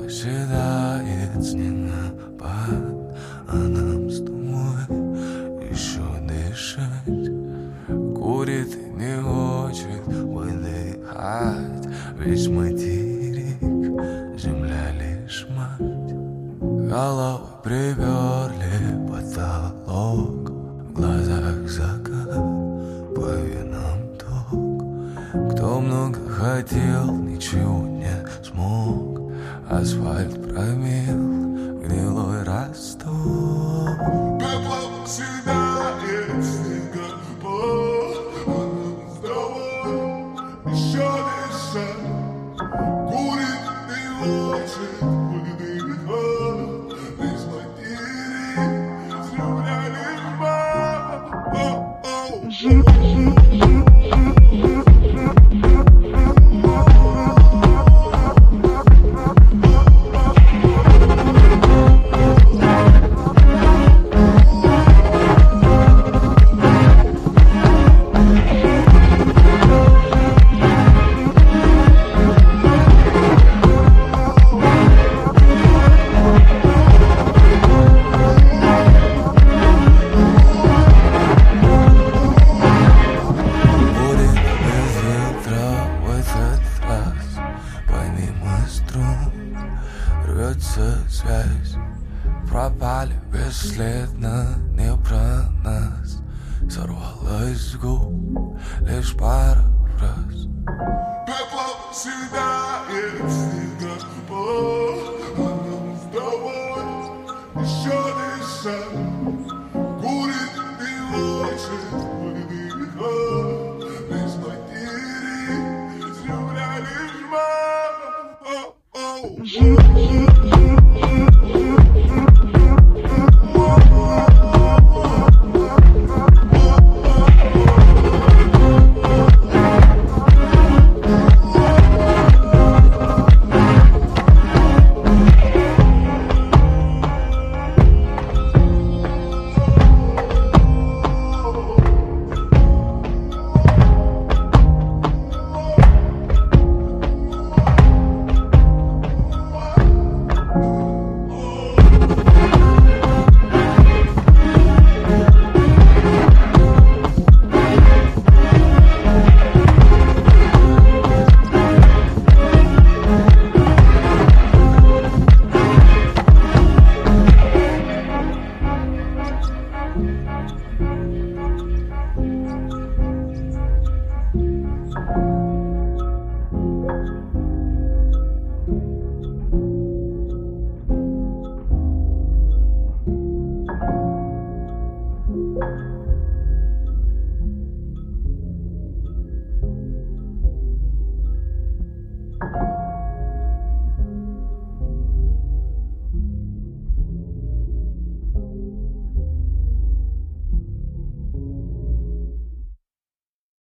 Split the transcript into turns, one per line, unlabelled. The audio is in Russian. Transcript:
оседает снегопад, а нам с тобой еще дышать. Курит и не хочет выдыхать. Весь материк, земля лишь мать. Голову приперли потолок, в глазах закат, по венам ток. Кто много хотел, ничего не смог. Асфальт промил гнилой росток.
Пеплом съедает снегопад, а нам с тобой еще дышать. Курит и хочет выдыхать. Весь материк, земля лишь
рвется связь, пропали бесследно, не про нас. Сорвалась с губ лишь пара фраз.
Пеплом съедает снегопад, а нам с тобой еще дышать. Курит и хочет выдыхать. Весь материк, земля лишь мать.